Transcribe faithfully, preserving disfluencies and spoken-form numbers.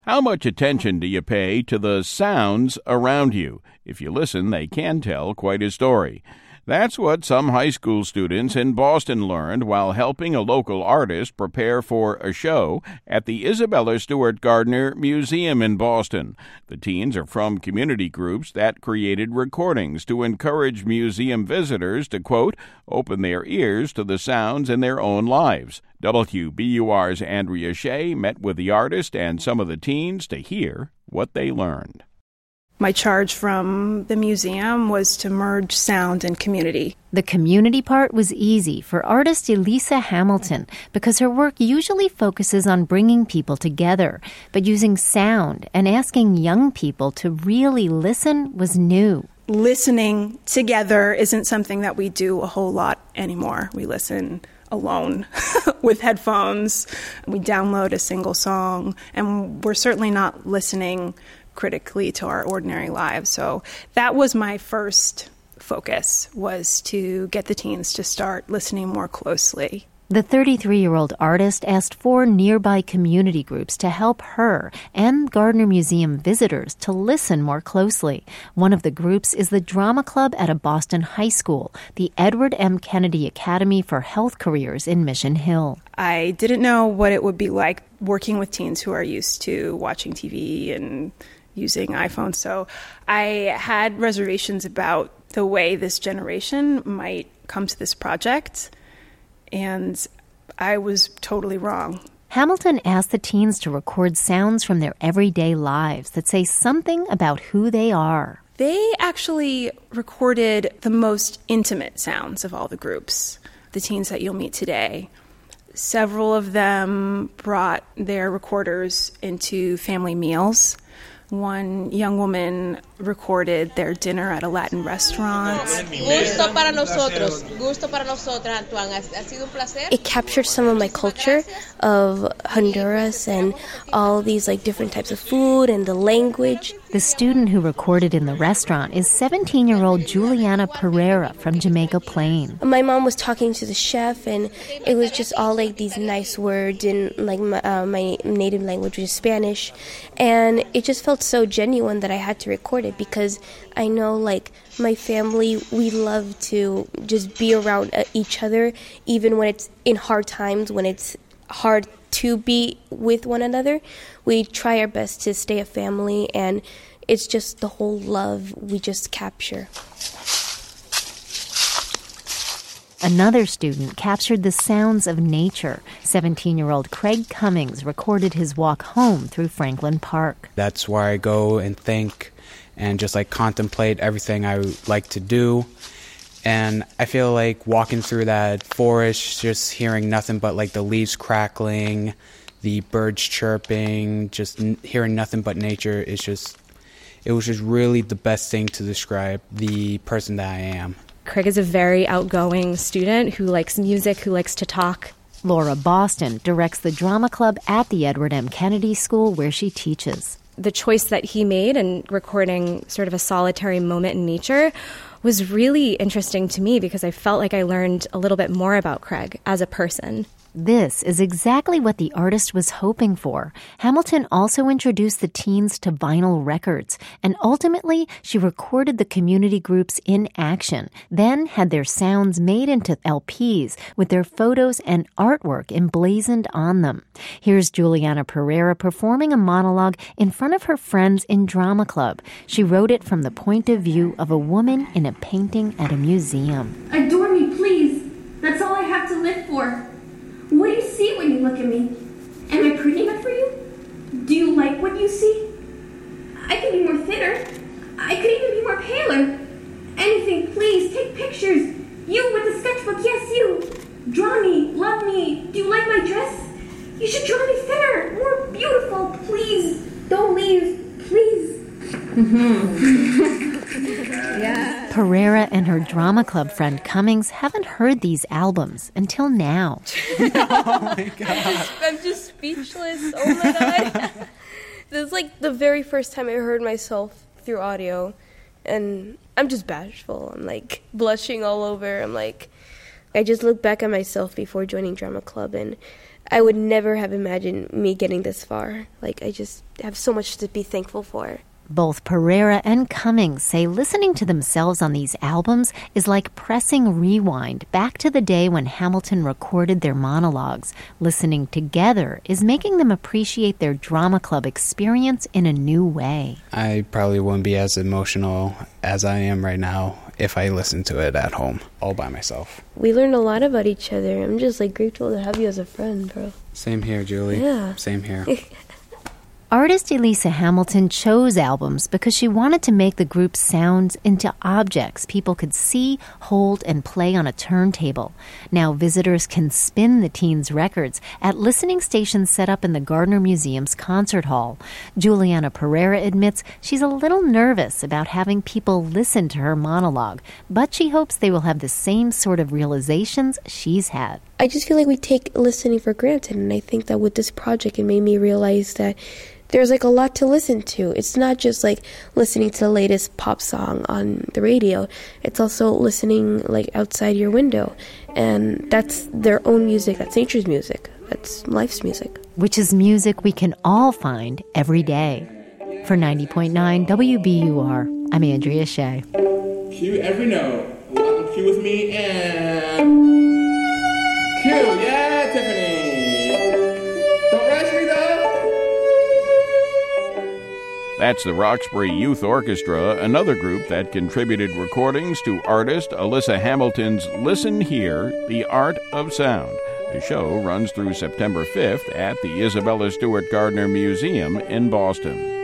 How much attention do you pay to the sounds around you? If you listen, they can tell quite a story. That's what some high school students in Boston learned while helping a local artist prepare for a show at the Isabella Stewart Gardner Museum in Boston. The teens are from community groups that created recordings to encourage museum visitors to, quote, open their ears to the sounds in their own lives. W B U R's Andrea Shea met with the artist and some of the teens to hear what they learned. My charge from the museum was to merge sound and community. The community part was easy for artist Elisa Hamilton because her work usually focuses on bringing people together, but using sound and asking young people to really listen was new. Listening together isn't something that we do a whole lot anymore. We listen alone with headphones. We download a single song, and we're certainly not listening critically to our ordinary lives. So that was my first focus, was to get the teens to start listening more closely. The thirty-three-year-old artist asked four nearby community groups to help her and Gardner Museum visitors to listen more closely. One of the groups is the drama club at a Boston high school, the Edward M. Kennedy Academy for Health Careers in Mission Hill. I didn't know what it would be like working with teens who are used to watching T V and using iPhones. So I had reservations about the way this generation might come to this project, and I was totally wrong. Hamilton asked the teens to record sounds from their everyday lives that say something about who they are. They actually recorded the most intimate sounds of all the groups, the teens that you'll meet today. Several of them brought their recorders into family meals. One young woman recorded their dinner at a Latin restaurant. Gusto para nosotros. Gusto para nosotras, Antoine. Ha sido un placer. It captured some of my culture of Honduras and all these like different types of food and the language. The student who recorded in the restaurant is seventeen-year-old Juliana Pereira from Jamaica Plain. My mom was talking to the chef, and it was just all like these nice words in like my, uh, my native language, which is Spanish, and it just felt so genuine that I had to record it because I know like my family, we love to just be around uh, each other, even when it's in hard times, when it's hard to be with one another. We try our best to stay a family, and it's just the whole love we just capture. Another student captured the sounds of nature. seventeen-year-old Craig Cummings recorded his walk home through Franklin Park. That's where I go and think and just like contemplate everything I like to do. And I feel like walking through that forest, just hearing nothing but like the leaves crackling, the birds chirping, just n- hearing nothing but nature is just, it was just really the best thing to describe the person that I am. Craig is a very outgoing student who likes music, who likes to talk. Laura Boston directs the drama club at the Edward M. Kennedy School where she teaches. The choice that he made in recording sort of a solitary moment in nature was really interesting to me because I felt like I learned a little bit more about Craig as a person. This is exactly what the artist was hoping for. Hamilton also introduced the teens to vinyl records, and ultimately she recorded the community groups in action, then had their sounds made into L Ps with their photos and artwork emblazoned on them. Here's Juliana Pereira performing a monologue in front of her friends in drama club. She wrote it from the point of view of a woman in a painting at a museum. Adore me, please. That's all I have to live for. What do you see when you look at me? Am I pretty enough for you? Do you like what you see? I could be more thinner. I could even be more paler. Anything, please. Take pictures. You with the sketchbook, yes, you. Draw me, love me. Do you like my dress? You should draw me thinner, more beautiful, please. Don't leave, please. Yeah. Pereira and her drama club friend Cummings haven't heard these albums until now. Oh my God. I'm just speechless. Oh my God. This is like the very first time I heard myself through audio, and I'm just bashful. I'm like blushing all over. I'm like, I just look back at myself before joining drama club, and I would never have imagined me getting this far. Like, I just have so much to be thankful for. Both Pereira and Cummings say listening to themselves on these albums is like pressing rewind back to the day when Hamilton recorded their monologues. Listening together is making them appreciate their drama club experience in a new way. I probably wouldn't be as emotional as I am right now if I listened to it at home, all by myself. We learned a lot about each other. I'm just like grateful to have you as a friend, bro. Same here, Julie. Yeah. Same here. Artist Elisa Hamilton chose albums because she wanted to make the group's sounds into objects people could see, hold, and play on a turntable. Now visitors can spin the teens' records at listening stations set up in the Gardner Museum's concert hall. Juliana Pereira admits she's a little nervous about having people listen to her monologue, but she hopes they will have the same sort of realizations she's had. I just feel like we take listening for granted, and I think that with this project it made me realize that there's like a lot to listen to. It's not just like listening to the latest pop song on the radio. It's also listening like outside your window. And that's their own music. That's nature's music. That's life's music. Which is music we can all find every day. For ninety point nine W B U R, I'm Andrea Shea. Cue every note. Cue with me and... Cue, yeah, Tiffany. Don't rush me, though. That's the Roxbury Youth Orchestra, another group that contributed recordings to artist Alyssa Hamilton's Listen Here, The Art of Sound. The show runs through September fifth at the Isabella Stewart Gardner Museum in Boston.